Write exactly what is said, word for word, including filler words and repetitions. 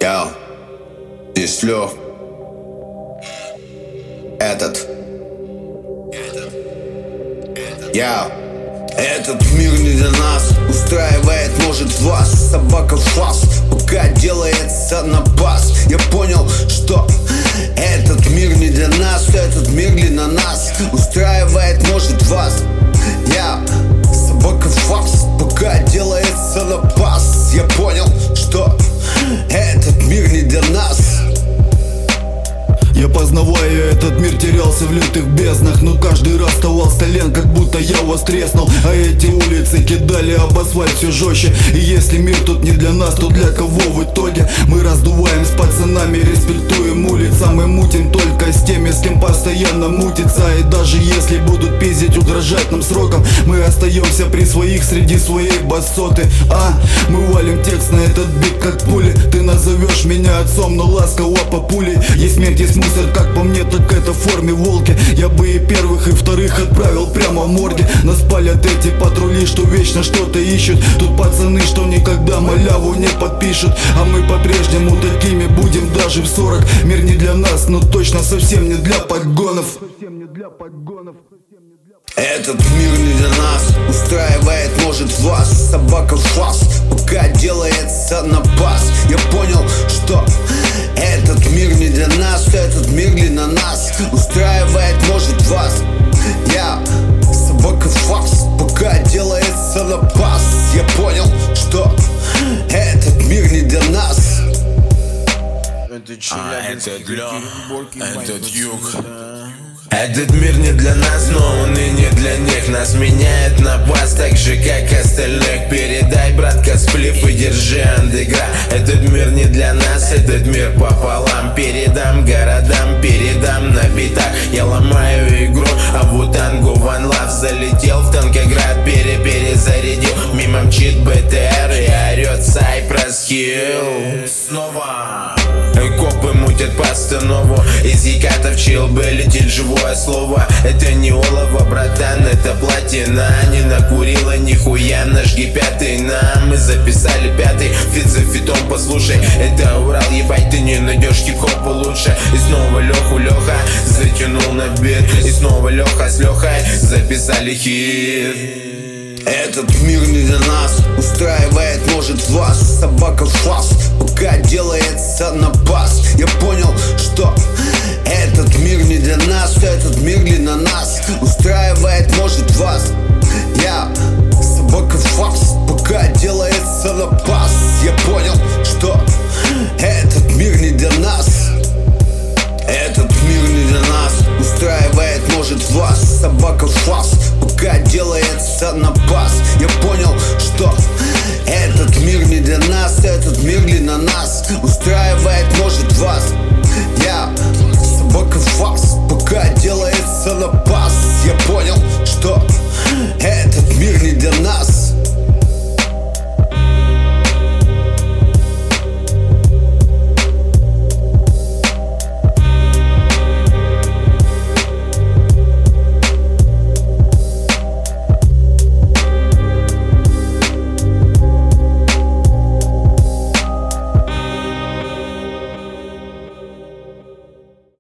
Я здесь Лёв. Этот Я Этот мир не для нас. Устраивает, может, вас собака фас, пока делается на бас. Я понял, что этот мир не для нас. Этот мир не на нас. Устраивает, может, вас. Я собака фас, пока делается на бас. Я понял, что этот мир не для нас. Я, познавая этот мир, терялся в лютых безднах, но каждый раз вставал с колен, как будто я востреснул. А эти улицы кидали об асфальт все жестче. И если мир тут не для нас, то для кого в итоге? Мы раздуваем с пацанами, респектуем улицам и мутим только с теми, с кем постоянно мутится. И даже если будут пиздить, угрожать нам сроком, мы остаемся при своих среди своей басоты. А мы валим текст на этот бит как пули. Ты назовешь меня отцом, но ласково по пуле. Есть смерть, есть мусор, как по мне, так это в форме волки. Я бы и первых, и вторых отправил прямо в морге. Нас палят эти патрули, что вечно что-то ищут. Тут пацаны, что никогда маляву не подпишут. А мы по-прежнему такими будем даже в сорок. Мир не для нас, но точно совсем не для подгонов. Этот мир не для нас. Устраивает, может, вас собака фас, пока делается на бас. Я понял, что этот мир не для нас. Этот мир не на нас. Устраивает, может, вас. Я собака фас, пока делается на бас. Я понял, что этот мир не для нас. А этот Лёв, этот Юг. Этот мир не для нас, но он и не для них. Нас меняет на бас, так же как остальных. Передай, братка, сплив и держи андегра. Этот мир не для нас, этот мир пополам. Передам городам, передам на битах. Я ломаю игру, а Вутангу One Love. Залетел в Танкоград, пере-перезарядил. Мимо мчит БТР и орёт Cypress Hill. Снова копы мутят постанову. Из Екатов чилбы летит живое слово. Это не олово, братан, это платина. Не накурила нихуя, нажги пятый нам. Мы записали пятый фит за фитом, послушай. Это Урал, ебать, ты не найдешь хип-хопа лучше. И снова Леху Леха затянул на бит. И снова Леха с Лехой записали хит. Этот мир не для нас. Устраивает, может, вас собака фас, пока делается на бас. Я понял, что этот мир не для нас. Этот мир не на нас. Устраивает, может, вас. Я собака фас, пока делается на бас. Я понял, что этот мир не для нас. Этот мир не для нас. Устраивает, может, вас собака фас, пока делается на бас. Я понял, что этот мир не для нас. Этот мир не на нас. Устраивает, может, вас. Я собака фас, пока делается на бас. Я понял, что